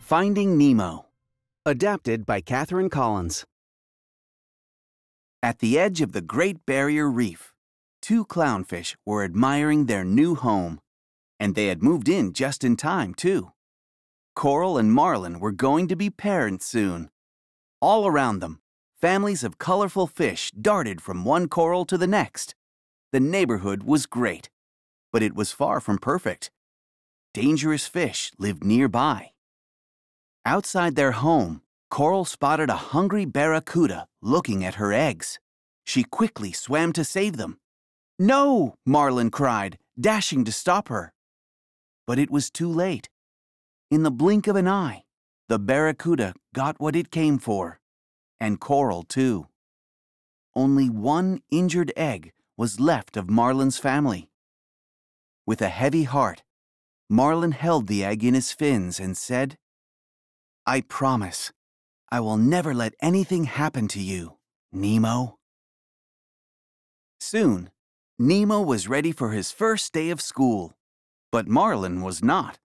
Finding Nemo. Adapted by Catherine Collins. At the edge of the Great Barrier Reef, two clownfish were admiring their new home. And they had moved in just in time, too. Coral and Marlin were going to be parents soon. All around them, families of colorful fish darted from one coral to the next. The neighborhood was great, but it was far from perfect. Dangerous fish lived nearby. Outside their home, Coral spotted a hungry barracuda looking at her eggs. She quickly swam to save them. "No!" Marlin cried, dashing to stop her. But it was too late. In the blink of an eye, the barracuda got what it came for, and Coral too. Only one injured egg was left of Marlin's family. With a heavy heart, Marlin held the egg in his fins and said, "I promise, I will never let anything happen to you, Nemo." Soon, Nemo was ready for his first day of school, but Marlin was not.